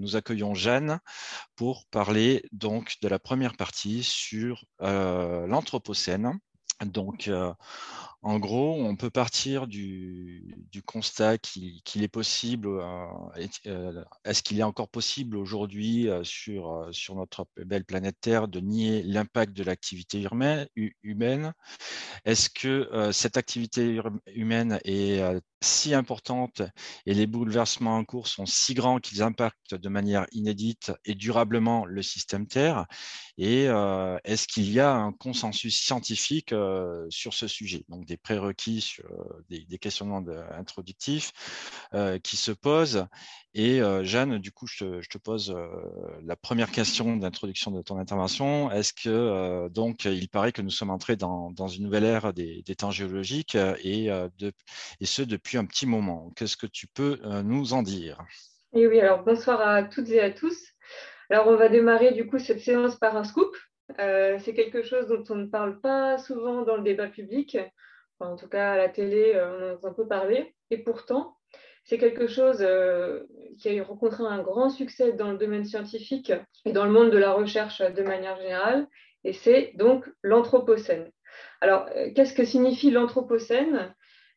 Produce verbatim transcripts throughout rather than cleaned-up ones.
nous accueillons Jeanne pour parler donc de la première partie sur euh, l'Anthropocène. Donc, euh, en gros, on peut partir du, du constat qu'il, qu'il est possible, euh, euh, est-ce qu'il est encore possible aujourd'hui euh, sur, euh, sur notre belle planète Terre de nier l'impact de l'activité humaine, humaine Est-ce que euh, cette activité humaine est euh, si importante et les bouleversements en cours sont si grands qu'ils impactent de manière inédite et durablement le système Terre? Et euh, est-ce qu'il y a un consensus scientifique euh, sur ce sujet? Donc des prérequis, sur, euh, des, des questionnements de, introductifs euh, qui se posent. Et euh, Jeanne, du coup, je te, je te pose euh, la première question d'introduction de ton intervention. Est-ce que, euh, donc, il paraît que nous sommes entrés dans, dans une nouvelle ère des, des temps géologiques euh, et, euh, de, et ce, depuis un petit moment. Qu'est-ce que tu peux euh, nous en dire? Et oui, alors bonsoir à toutes et à tous. Alors on va démarrer du coup cette séance par un scoop. Euh, c'est quelque chose dont on ne parle pas souvent dans le débat public. Enfin, en tout cas, à la télé, euh, on en entend un peu parler. Et pourtant, c'est quelque chose euh, qui a rencontré un grand succès dans le domaine scientifique et dans le monde de la recherche de manière générale. Et c'est donc l'Anthropocène. Alors, euh, qu'est-ce que signifie l'Anthropocène?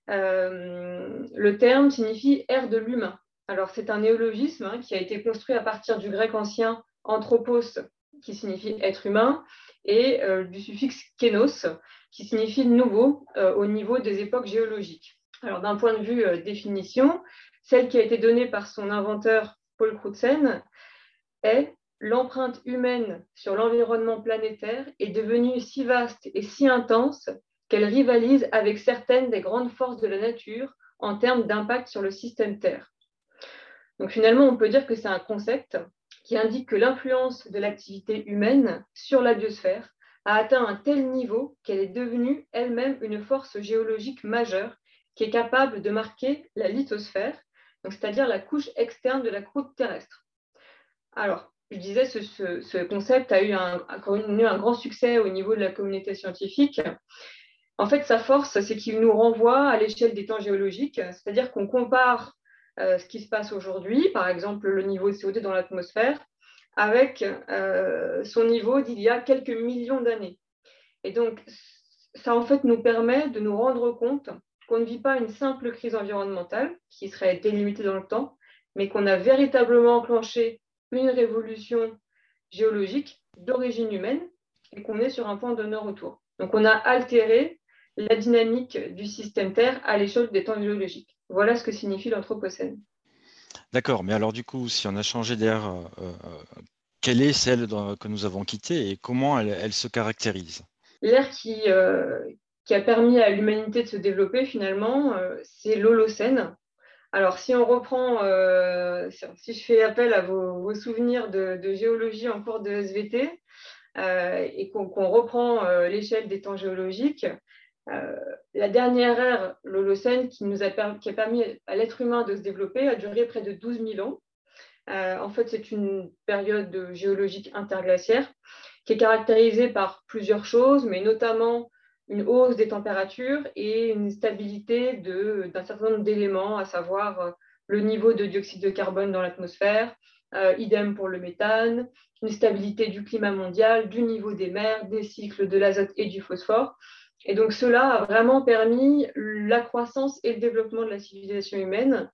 Euh, le terme signifie ère de l'humain. Alors, c'est un néologisme hein, qui a été construit à partir du grec ancien anthropos, qui signifie être humain, et euh, du suffixe kénos, qui signifie nouveau euh, au niveau des époques géologiques. Alors, d'un point de vue euh, définition, celle qui a été donnée par son inventeur Paul Crutzen est l'empreinte humaine sur l'environnement planétaire est devenue si vaste et si intense qu'elle rivalise avec certaines des grandes forces de la nature en termes d'impact sur le système Terre. Donc finalement, on peut dire que c'est un concept qui indique que l'influence de l'activité humaine sur la biosphère a atteint un tel niveau qu'elle est devenue elle-même une force géologique majeure qui est capable de marquer la lithosphère, donc c'est-à-dire la couche externe de la croûte terrestre. Alors, je disais, ce, ce, ce concept a eu un, a connu un grand succès au niveau de la communauté scientifique. En fait, sa force, c'est qu'il nous renvoie à l'échelle des temps géologiques, c'est-à-dire qu'on compare euh, ce qui se passe aujourd'hui, par exemple le niveau de C O deux dans l'atmosphère, avec euh, son niveau d'il y a quelques millions d'années. Et donc, ça en fait nous permet de nous rendre compte qu'on ne vit pas une simple crise environnementale qui serait délimitée dans le temps, mais qu'on a véritablement enclenché une révolution géologique d'origine humaine et qu'on est sur un point de non-retour. Donc, on a altéré la dynamique du système Terre à l'échelle des temps géologiques. Voilà ce que signifie l'Anthropocène. D'accord, mais alors du coup, si on a changé d'ère, euh, quelle est celle dans, que nous avons quittée et comment elle, elle se caractérise? L'ère qui, euh, qui a permis à l'humanité de se développer, finalement, euh, c'est l'Holocène. Alors, si on reprend, euh, si je fais appel à vos, vos souvenirs de, de, géologie en cours de S V T euh, et qu'on qu'on reprend euh, l'échelle des temps géologiques, euh, la dernière ère, l'Holocène, qui, nous a, qui a permis à l'être humain de se développer, a duré près de douze mille ans. Euh, en fait, c'est une période géologique interglaciaire qui est caractérisée par plusieurs choses, mais notamment une hausse des températures et une stabilité de, d'un certain nombre d'éléments, à savoir le niveau de dioxyde de carbone dans l'atmosphère, euh, idem pour le méthane, une stabilité du climat mondial, du niveau des mers, des cycles de l'azote et du phosphore. Et donc cela a vraiment permis la croissance et le développement de la civilisation humaine.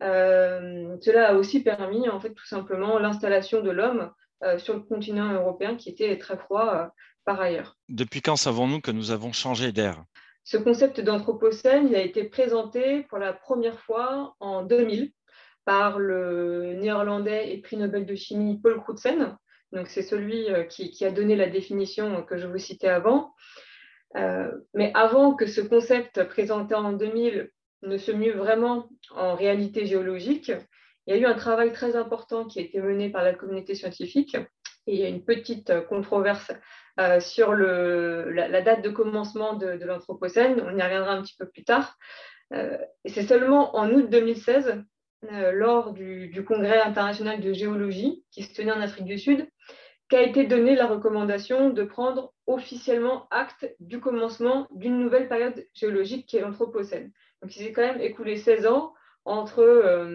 Euh, cela a aussi permis, en fait, tout simplement, l'installation de l'homme euh, sur le continent européen qui était très froid euh, par ailleurs. Depuis quand savons-nous que nous avons changé d'ère? Ce concept d'anthropocène, il a été présenté pour la première fois en deux mille par le néerlandais et prix Nobel de chimie Paul Crutzen. Donc, c'est celui euh, qui, qui, a donné la définition que je vous citais avant. Euh, mais avant que ce concept présenté en deux mille ne se mue vraiment en réalité géologique, il y a eu un travail très important qui a été mené par la communauté scientifique. Et il y a une petite controverse euh, sur le, la, la date de commencement de, de l'Anthropocène. On y reviendra un petit peu plus tard. Euh, et c'est seulement en août deux mille seize, euh, lors du, du Congrès international de géologie qui se tenait en Afrique du Sud, qu'a été donnée la recommandation de prendre officiellement acte du commencement d'une nouvelle période géologique qui est l'Anthropocène. Donc, il s'est quand même écoulé seize ans entre euh,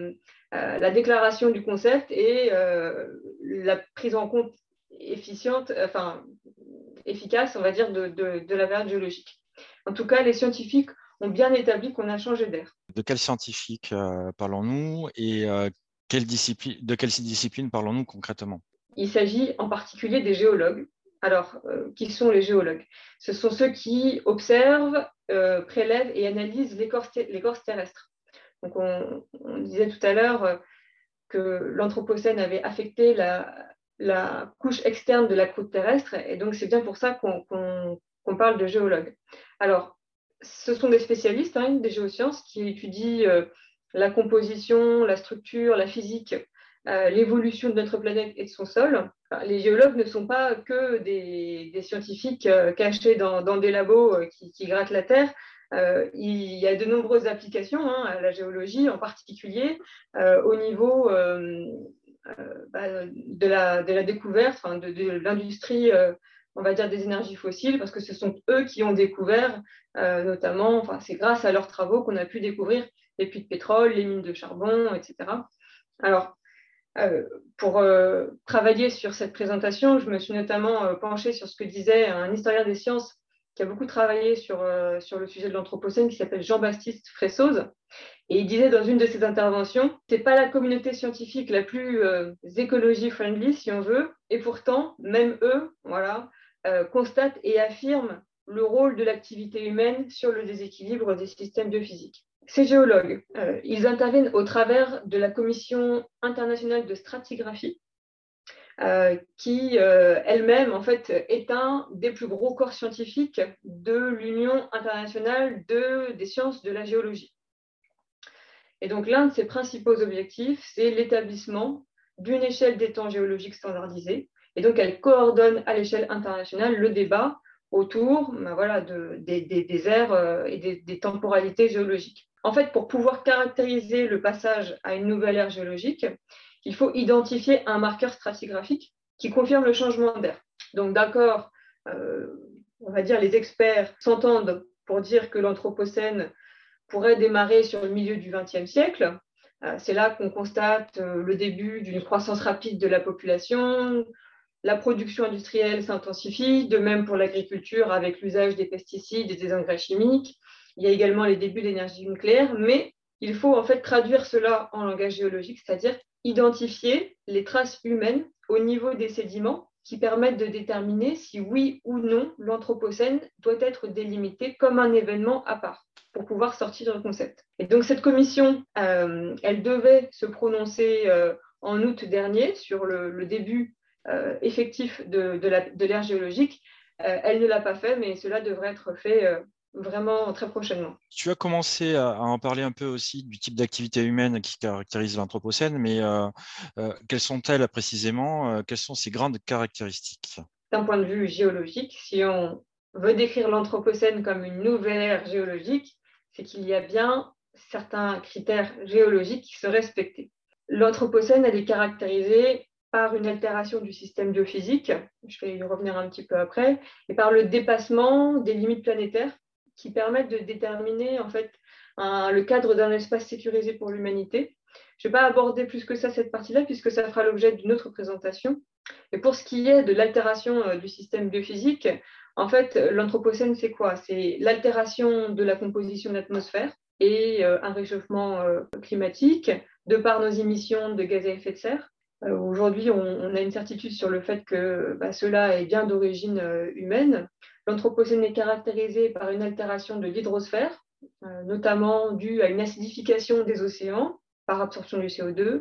euh, la déclaration du concept et euh, la prise en compte efficiente, enfin efficace, on va dire, de, de, de la période géologique. En tout cas, les scientifiques ont bien établi qu'on a changé d'air. De quels scientifiques euh, parlons-nous et euh, quelle discipline, de quelle discipline parlons-nous concrètement? Il s'agit en particulier des géologues. Alors, euh, qui sont les géologues? Ce sont ceux qui observent, euh, prélèvent et analysent l'écorce, l'écorce terrestre. Donc, on, on disait tout à l'heure euh, que l'Anthropocène avait affecté la, la couche externe de la croûte terrestre, et donc c'est bien pour ça qu'on, qu'on, qu'on parle de géologues. Alors, ce sont des spécialistes, hein, des géosciences, qui étudient euh, la composition, la structure, la physique, euh, l'évolution de notre planète et de son sol. Enfin, les géologues ne sont pas que des, des scientifiques euh, cachés dans, dans des labos euh, qui, qui grattent la Terre. Euh, il y a de nombreuses applications hein, à la géologie, en particulier euh, au niveau euh, euh, bah, de, la, de la découverte, enfin, de, de l'industrie, euh, on va dire, des énergies fossiles, parce que ce sont eux qui ont découvert, euh, notamment, enfin, c'est grâce à leurs travaux qu'on a pu découvrir les puits de pétrole, les mines de charbon, et cetera. Alors, euh, pour euh, travailler sur cette présentation, je me suis notamment euh, penchée sur ce que disait un historien des sciences qui a beaucoup travaillé sur, euh, sur le sujet de l'Anthropocène, qui s'appelle Jean-Baptiste Fressoz. Et il disait dans une de ses interventions, c'est pas la communauté scientifique la plus euh, écologie-friendly, si on veut, et pourtant, même eux, voilà, euh, constatent et affirment le rôle de l'activité humaine sur le déséquilibre des systèmes biophysiques. Ces géologues, euh, ils interviennent au travers de la Commission internationale de stratigraphie, euh, qui euh, elle-même en fait est un des plus gros corps scientifiques de l'Union internationale de, des sciences de la géologie. Et donc l'un de ses principaux objectifs, c'est l'établissement d'une échelle des temps géologiques standardisée. Et donc elle coordonne à l'échelle internationale le débat autour ben voilà, de, des, des, des aires euh, et des, des temporalités géologiques. En fait, pour pouvoir caractériser le passage à une nouvelle ère géologique, il faut identifier un marqueur stratigraphique qui confirme le changement d'air. Donc d'accord, euh, on va dire les experts s'entendent pour dire que l'Anthropocène pourrait démarrer sur le milieu du vingtième siècle. C'est là qu'on constate le début d'une croissance rapide de la population, la production industrielle s'intensifie, de même pour l'agriculture avec l'usage des pesticides et des engrais chimiques. Il y a également les débuts de l'énergie nucléaire, mais il faut en fait traduire cela en langage géologique, c'est-à-dire identifier les traces humaines au niveau des sédiments qui permettent de déterminer si oui ou non l'Anthropocène doit être délimité comme un événement à part pour pouvoir sortir le concept. Et donc cette commission, euh, elle devait se prononcer euh, en août dernier sur le, le début euh, effectif de, de, la, de l'ère géologique. Euh, elle ne l'a pas fait, mais cela devrait être fait euh, vraiment très prochainement. Tu as commencé à, à en parler un peu aussi du type d'activité humaine qui caractérise l'Anthropocène, mais euh, euh, quelles sont-elles précisément? euh, Quelles sont ces grandes caractéristiques? D'un point de vue géologique, si on veut décrire l'Anthropocène comme une nouvelle ère géologique, c'est qu'il y a bien certains critères géologiques qui sont respectés. L'Anthropocène, elle est caractérisée par une altération du système biophysique, je vais y revenir un petit peu après, et par le dépassement des limites planétaires qui permettent de déterminer en fait un, le cadre d'un espace sécurisé pour l'humanité. Je ne vais pas aborder plus que ça cette partie-là, puisque ça fera l'objet d'une autre présentation. Et pour ce qui est de l'altération euh, du système biophysique, en fait, l'Anthropocène, c'est quoi? C'est l'altération de la composition de l'atmosphère et euh, un réchauffement euh, climatique de par nos émissions de gaz à effet de serre. Euh, aujourd'hui, on, on a une certitude sur le fait que bah, cela est bien d'origine euh, humaine. L'Anthropocène est caractérisé par une altération de l'hydrosphère, euh, notamment due à une acidification des océans par absorption du C O deux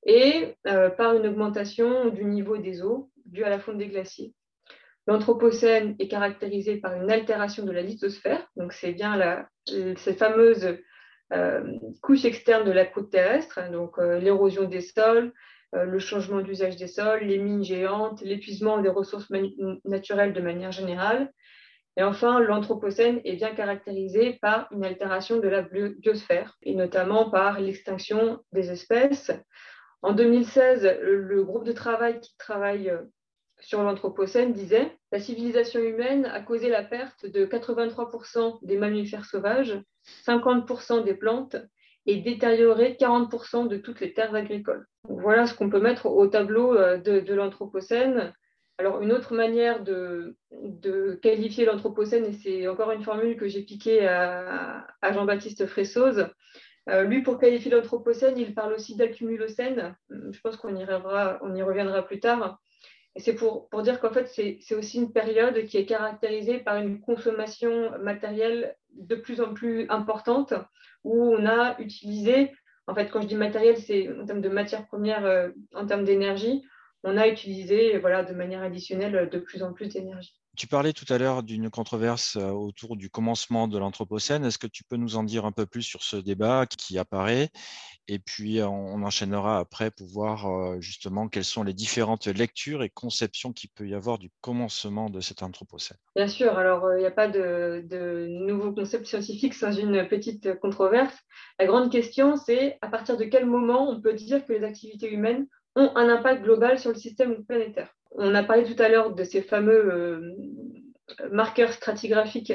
et euh, par une augmentation du niveau des eaux due à la fonte des glaciers. L'Anthropocène est caractérisé par une altération de la lithosphère, donc c'est bien la, cette fameuse euh, couche externe de la croûte terrestre, donc euh, l'érosion des sols, euh, le changement d'usage des sols, les mines géantes, l'épuisement des ressources naturelles de manière générale. Et enfin, l'Anthropocène est bien caractérisé par une altération de la biosphère, et notamment par l'extinction des espèces. En deux mille seize, le groupe de travail qui travaille sur l'Anthropocène disait « La civilisation humaine a causé la perte de quatre-vingt-trois pour cent des mammifères sauvages, cinquante pour cent des plantes et détérioré quarante pour cent de toutes les terres agricoles. Donc, voilà ce qu'on peut mettre au tableau de, de l'Anthropocène. Alors, une autre manière de, de qualifier l'Anthropocène, et c'est encore une formule que j'ai piquée à, à Jean-Baptiste Fressoz, euh, lui, pour qualifier l'Anthropocène, il parle aussi d'Accumulocène. Je pense qu'on y reviendra, on y reviendra plus tard. Et c'est pour, pour dire qu'en fait, c'est, c'est aussi une période qui est caractérisée par une consommation matérielle de plus en plus importante, où on a utilisé, en fait, quand je dis matériel, c'est en termes de matières premières, euh, en termes d'énergie, on a utilisé voilà, de manière additionnelle de plus en plus d'énergie. Tu parlais tout à l'heure d'une controverse autour du commencement de l'Anthropocène. Est-ce que tu peux nous en dire un peu plus sur ce débat qui apparaît? Et puis, on enchaînera après pour voir justement quelles sont les différentes lectures et conceptions qu'il peut y avoir du commencement de cet Anthropocène. Bien sûr, alors il n'y a pas de, de nouveaux concepts scientifiques sans une petite controverse. La grande question, c'est à partir de quel moment on peut dire que les activités humaines ont un impact global sur le système planétaire. On a parlé tout à l'heure de ces fameux euh, marqueurs stratigraphiques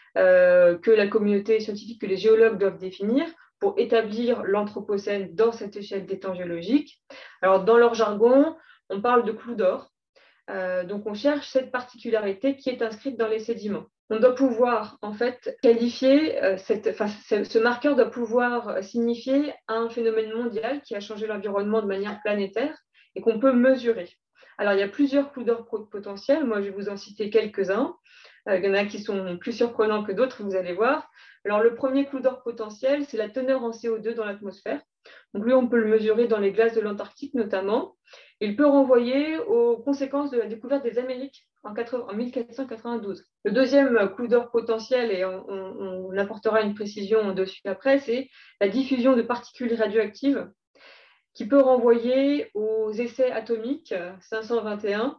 euh, que la communauté scientifique, que les géologues doivent définir pour établir l'Anthropocène dans cette échelle des temps géologiques. Alors, dans leur jargon, on parle de clou d'or. Euh, donc, on cherche cette particularité qui est inscrite dans les sédiments. On doit pouvoir, en fait, qualifier, euh, cette, enfin, ce marqueur doit pouvoir signifier un phénomène mondial qui a changé l'environnement de manière planétaire et qu'on peut mesurer. Alors, il y a plusieurs clous d'or potentiels. Moi, je vais vous en citer quelques-uns. Euh, il y en a qui sont plus surprenants que d'autres, vous allez voir. Alors, le premier clou d'or potentiel, c'est la teneur en C O deux dans l'atmosphère. Donc, lui, on peut le mesurer dans les glaces de l'Antarctique, notamment. Il peut renvoyer aux conséquences de la découverte des Amériques en, en mille quatre cent quatre-vingt-douze. Le deuxième clou d'or potentiel, et on, on, on apportera une précision dessus après, c'est la diffusion de particules radioactives qui peut renvoyer aux essais atomiques cinq cent vingt et un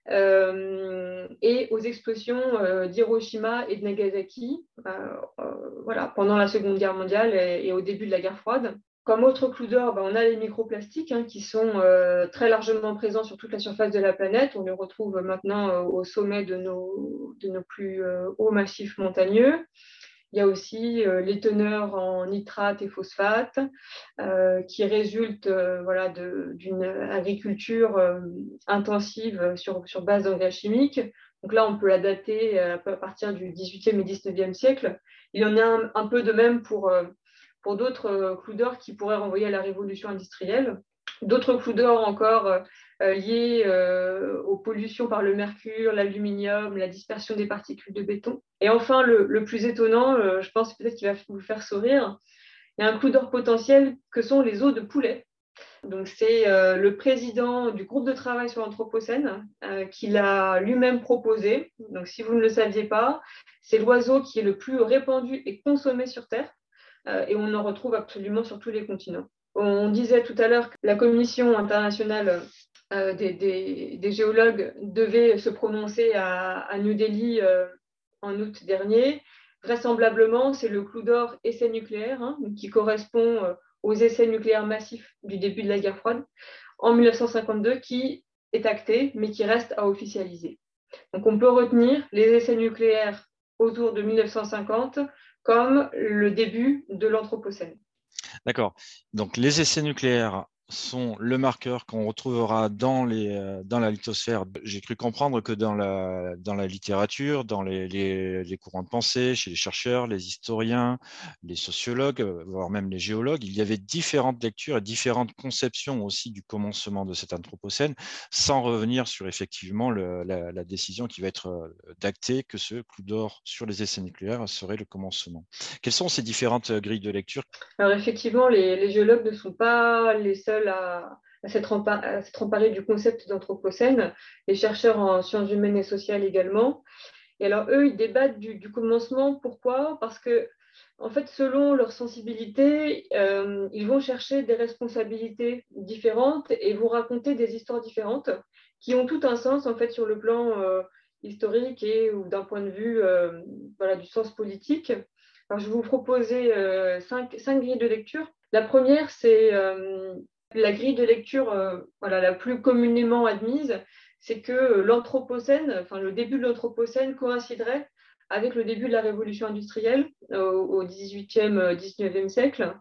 euh, et aux explosions euh, d'Hiroshima et de Nagasaki euh, euh, voilà, pendant la Seconde Guerre mondiale et, et au début de la guerre froide. Comme autre clou d'or, ben, on a les microplastiques hein, qui sont euh, très largement présents sur toute la surface de la planète. On les retrouve maintenant euh, au sommet de nos, de nos plus euh, hauts massifs montagneux. Il y a aussi euh, les teneurs en nitrates et phosphates euh, qui résultent euh, voilà, de, d'une agriculture euh, intensive sur, sur base d'engrais chimiques. Donc là, on peut la dater à partir du dix-huitième et dix-neuvième siècle. Il y en a un, un peu de même pour, euh, pour d'autres euh, clous d'or qui pourraient renvoyer à la révolution industrielle. D'autres clous d'or encore euh, liés euh, aux pollutions par le mercure, l'aluminium, la dispersion des particules de béton. Et enfin, le, le plus étonnant, euh, je pense peut-être qu'il va vous faire sourire, il y a un clou d'or potentiel que sont les os de poulet. Donc, c'est euh, le président du groupe de travail sur l'Anthropocène euh, qui l'a lui-même proposé. Donc, si vous ne le saviez pas, c'est l'oiseau qui est le plus répandu et consommé sur Terre. Euh, et on en retrouve absolument sur tous les continents. On disait tout à l'heure que la Commission internationale euh, des, des, des géologues devait se prononcer à, à New Delhi euh, en août dernier. Vraisemblablement, c'est le clou d'or essai nucléaire hein, qui correspond euh, aux essais nucléaires massifs du début de la guerre froide en mille neuf cent cinquante-deux qui est acté, mais qui reste à officialiser. Donc, on peut retenir les essais nucléaires autour de mille neuf cent cinquante comme le début de l'Anthropocène. D'accord. Donc, les essais nucléaires sont le marqueur qu'on retrouvera dans, les, dans la lithosphère. J'ai cru comprendre que dans la, dans la littérature, dans les, les, les courants de pensée, chez les chercheurs, les historiens, les sociologues, voire même les géologues, il y avait différentes lectures et différentes conceptions aussi du commencement de cet Anthropocène, sans revenir sur effectivement le, la, la décision qui va être d'acter que ce clou d'or sur les essais nucléaires serait le commencement. Quelles sont ces différentes grilles de lecture? Alors effectivement, les, les géologues ne sont pas les seuls à, à s'être emparés, emparés du concept d'Anthropocène, les chercheurs en sciences humaines et sociales également. Et alors eux, ils débattent du, du commencement. Pourquoi? Parce que, en fait, selon leur sensibilité, euh, ils vont chercher des responsabilités différentes et vont raconter des histoires différentes qui ont tout un sens, en fait, sur le plan euh, historique et ou d'un point de vue euh, voilà, du sens politique. Alors, je vais vous proposer euh, cinq, cinq grilles de lecture. La première, c'est euh, la grille de lecture euh, voilà, la plus communément admise, c'est que l'Anthropocène, enfin le début de l'Anthropocène coïnciderait avec le début de la révolution industrielle euh, au dix-huitième, dix-neuvième siècle.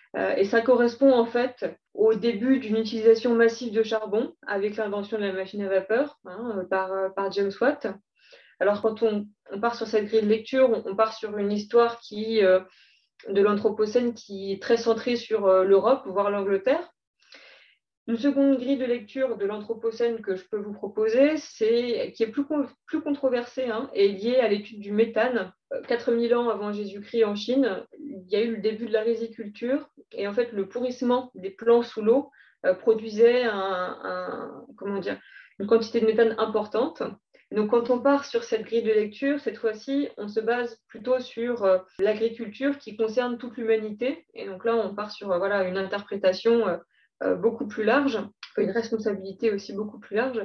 Euh, et ça correspond en fait au début d'une utilisation massive de charbon avec l'invention de la machine à vapeur hein, par, par James Watt. Alors quand on, on, part sur cette grille de lecture, on, on part sur une histoire qui, euh, de l'Anthropocène qui est très centrée sur euh, l'Europe, voire l'Angleterre. Une seconde grille de lecture de l'Anthropocène que je peux vous proposer, c'est, qui est plus, plus controversée, hein, est liée à l'étude du méthane. quatre mille ans avant Jésus-Christ en Chine, il y a eu le début de la riziculture et en fait le pourrissement des plants sous l'eau euh, produisait un, un, comment dire, une quantité de méthane importante. Donc quand on part sur cette grille de lecture, cette fois-ci, on se base plutôt sur euh, l'agriculture qui concerne toute l'humanité. Et donc là, on part sur euh, voilà, une interprétation euh, Euh, beaucoup plus large, une responsabilité aussi beaucoup plus large.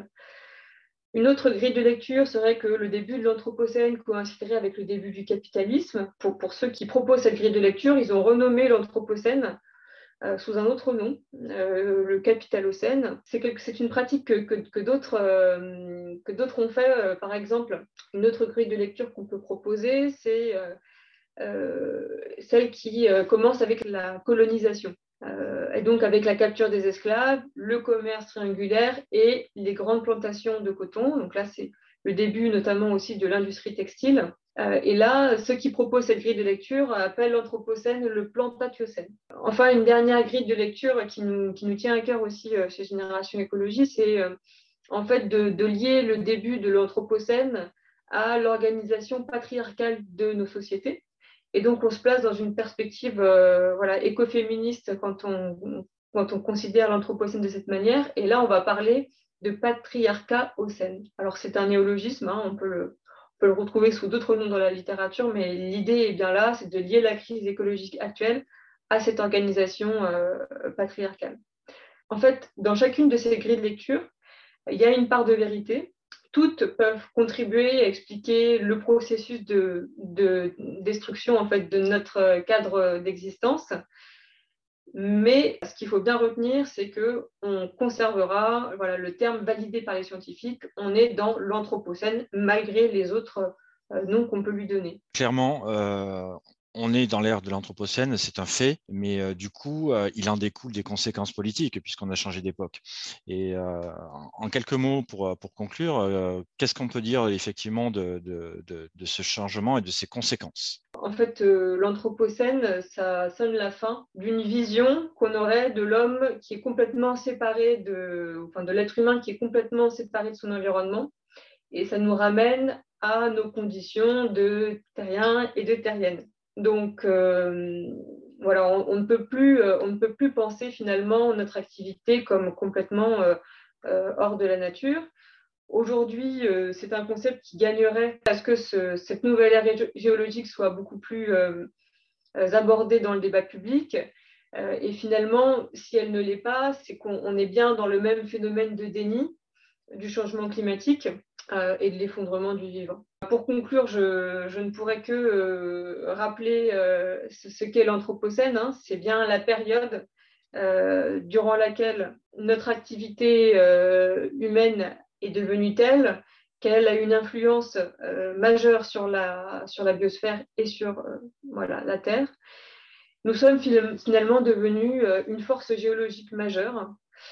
Une autre grille de lecture serait que le début de l'Anthropocène coïnciderait avec le début du capitalisme. Pour, pour ceux qui proposent cette grille de lecture, ils ont renommé l'Anthropocène euh, sous un autre nom, euh, le Capitalocène. C'est, quelque, c'est une pratique que, que, que, d'autres, euh, que d'autres ont fait. Euh, par exemple, une autre grille de lecture qu'on peut proposer, c'est euh, euh, celle qui euh, commence avec la colonisation. Euh, et donc avec la capture des esclaves, le commerce triangulaire et les grandes plantations de coton. Donc là, c'est le début notamment aussi de l'industrie textile. Euh, et là, ceux qui proposent cette grille de lecture appellent l'Anthropocène le Plantatiocène. Enfin, une dernière grille de lecture qui nous, qui nous tient à cœur aussi euh, chez Génération Écologie, c'est euh, en fait de, de lier le début de l'Anthropocène à l'organisation patriarcale de nos sociétés. Et donc, on se place dans une perspective euh, voilà, écoféministe quand on, quand on considère l'Anthropocène de cette manière. Et là, on va parler de patriarcat ocène. Alors, c'est un néologisme, hein, on, peut le, on peut le retrouver sous d'autres noms dans la littérature, mais l'idée est bien là, c'est de lier la crise écologique actuelle à cette organisation euh, patriarcale. En fait, dans chacune de ces grilles de lecture, il y a une part de vérité. Toutes peuvent contribuer à expliquer le processus de, de destruction en fait, de notre cadre d'existence. Mais ce qu'il faut bien retenir, c'est qu'on conservera voilà, le terme validé par les scientifiques, on est dans l'Anthropocène malgré les autres euh, noms qu'on peut lui donner. Clairement, euh, on est dans l'ère de l'Anthropocène, c'est un fait, mais euh, du coup, euh, il en découle des conséquences politiques puisqu'on a changé d'époque. Et euh, en quelques mots, pour, pour conclure, euh, qu'est-ce qu'on peut dire effectivement de, de, de, de ce changement et de ses conséquences ? En fait, euh, l'Anthropocène, ça sonne la fin d'une vision qu'on aurait de l'homme qui est complètement séparé de, enfin, de l'être humain qui est complètement séparé de son environnement. Et ça nous ramène à nos conditions de terriens et de terriennes. Donc, euh, voilà, on, on, ne peut plus, on ne peut plus penser finalement notre activité comme complètement euh, euh, hors de la nature. Aujourd'hui, euh, c'est un concept qui gagnerait à ce que ce, cette nouvelle ère géologique soit beaucoup plus euh, abordée dans le débat public. Euh, et finalement, si elle ne l'est pas, c'est qu'on est bien dans le même phénomène de déni du changement climatique euh, et de l'effondrement du vivant. Pour conclure, je, je ne pourrais que euh, rappeler euh, ce, ce qu'est l'Anthropocène. Hein. C'est bien la période euh, durant laquelle notre activité euh, humaine est devenue telle qu'elle a une influence euh, majeure sur la, sur la biosphère et sur euh, voilà, la Terre. Nous sommes finalement devenus euh, une force géologique majeure.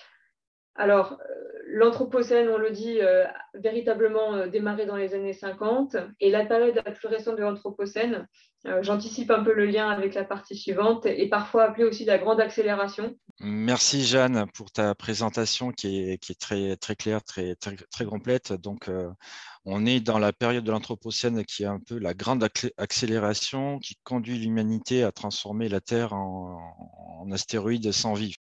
Alors, l'Anthropocène, on le dit, euh, véritablement euh, démarré dans les années cinquante. Et la période la plus récente de l'Anthropocène, euh, j'anticipe un peu le lien avec la partie suivante, et parfois appelée aussi la grande accélération. Merci Jeanne pour ta présentation qui est, qui est très, très claire, très, très, très complète. Donc, euh, on est dans la période de l'Anthropocène qui est un peu la grande accélération qui conduit l'humanité à transformer la Terre en, en astéroïde sans vie.